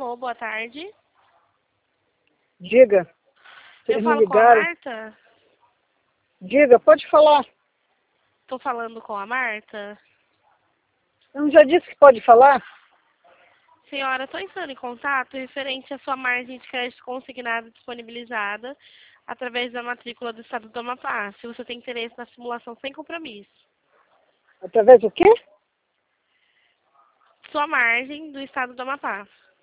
Alô, boa tarde. Diga. Eu Vocês me falo com a ligaram. Marta? Diga, pode falar. Tô falando com a Marta? Eu não já disse que pode falar? Senhora, estou entrando em contato referente à sua margem de crédito consignada disponibilizada através da matrícula do Estado do Amapá, se você tem interesse na simulação sem compromisso. Através do quê? Sua margem do Estado do Amapá.